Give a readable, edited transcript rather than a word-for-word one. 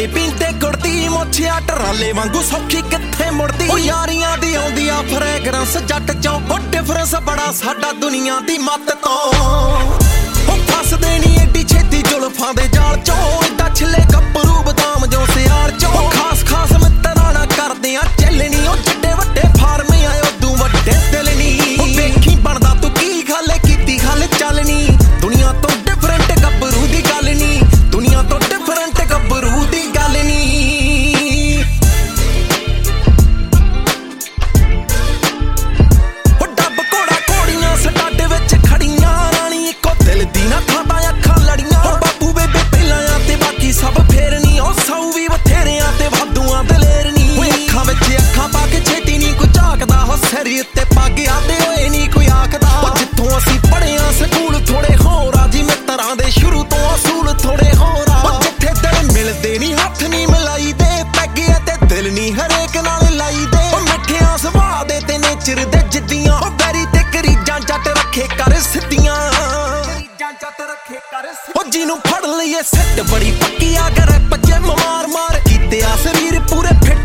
ਕੇ ਪੀਂਦੇ ਗੁੜਦੀ ਮੋਛਿਆ ਟਰਾਲੇ ਵਾਂਗੂ ਸੌਖੀ ਕਿੱਥੇ ਮੁੜਦੀ ਉਹ ਯਾਰੀਆਂ ਦੀ ਆਉਂਦੀ ਆ ਫਰੈਗਰੈਂਸ ਜੱਟ ਚੋਂ ਉਹ ਡਿਫਰੈਂਸ ਬੜਾ ਸਾਡਾ ਦੁਨੀਆ ਦੀ ਮੱਤ ਤੋਂ ਉਹ ਫਸਦੇ ਨਹੀਂ ਏਡੀ ਛੇਤੀ ਜ਼ੁਲਫਾਂ ਦੇ ਜਾਲ ਚੋਂ ਏਦਾਂ ਛਿੱਲੇ ਗੱਭਰੂ ਬਦਾਮ ਜੋ ਸਿਆਲ ਚੋਂ ਖਾਸ ਖਾਸ ਮਿੱਤਰਾਂ ਨਾਲ ਕਰਦੇ ਆ ਚੱਲਣੀ ਉਹ ਜੱਡੇ ਵੱਡੇ ਫਾਰਮ ਆਏ ਉਦੋਂ ਵੱਡੇ ਦਿਲ ਨਹੀਂ ਉਹ ਵੇਖੀ ਬਣਦਾ ਤੂੰ ਕੀ ਖਾਲੇ ਕੀਤੀ ਖਾਲੇ ਚੱਲਣੀ ਦੁਨੀਆ ਤੋਂ ਡਿਫਰੈਂਟ ਗੱਭਰੂ ਦੀ ਗੱਲ ਨਹੀਂ ਦੁਨੀਆ ਤੋਂ ਡਿਫਰੈਂਟ ਗੱਭਰੂ ਦੀ ਗੱਲ ਨਹੀਂ ਉਹ ਡੱਬ ਘੋੜਾ ਘੋੜੀਆਂ ਸਟਾਡੇ ਵਿੱਚ ਖੜੀਆਂ ਰਾਣੀ ਇੱਕੋ ਦਿਲ ਦੀ ਨਾ ਖਾਂਦਾ ਅੱਖਾਂ ਲੜੀਆਂ ਉਹ ਬਾਪੂ ਬੇਬੇ ਪਹਿਲਾਂ ਆ ਤੇ ਬਾਕੀ ਸਭ ਫੇਰ ਨਹੀਂ ਉਹ ਸੌ ਵੀ ਬਥੇਰਿਆਂ ਤੇ ਵਾਧੂਆਂ ਦਲੇਰ ਨਹੀਂ ਉਹ ਅੱਖਾਂ ਵਿੱਚ ਅੱਖਾਂ ਪਾ ਕੇ ਛੇਤੀ ਨਹੀਂ ਕੋਈ ਝਾਕਦਾ ਉਹ ਸਿਰ ਉੱਤੇ ਪੱਗ ਆਦੇ ਹੋਏ ਨਹੀਂ ਕੋਈ ਆਖਦਾ ਉਹ ਜਿੱਥੋਂ ਅਸੀਂ ਪੜ੍ਹਿਆ ਸਕੂਲ ਥੋੜੇ ਹੋਰ ਆ ਜੀ ਮਿੱਤਰਾਂ ਦੇ ਸ਼ੁਰੂ ਤੋਂ ਅਸੂਲ ਥੋੜੇ ਹੋਰ ਆ ਉਹ ਜਿੱਥੇ ਦਿਲ ਮਿਲਦੇ ਨਹੀਂ ਹੱਥ ਨਹੀਂ ਮਿਲਾਈ ਦੇ ਪੈਗੇ ਤੇ ਦਿਲ ਨਹੀਂ ਹਰੇਕ ਨਾਲ ਲਾਈ ਦੇ ਉਹ ਮਿੱਠਿਆਂ ਸੁਭਾਅ ਦੇ ਤੇ ਨੇਚਰ ਦੇ ਜਿੱਦੀਆਂ ਉਹ ਬੈਰੀ ਤੇ ਕਰੀਜਾਂ ਜੱਟ ਰੱਖੇ ਕਰ ਸਿੱਧੀਆਂ ਉਹ ਜਿਹਨੂੰ ਫੜ ਲਈਏ ਸਿੱਟ ਬੜੀ ਪੱਕੀ ਆ ਕਰ ਭੱਜੇ ਮਾਰ ਮਾਰ ਕੀਤੇ ਆ ਸਰੀਰ ਪੂਰੇ ਫਿੱਟ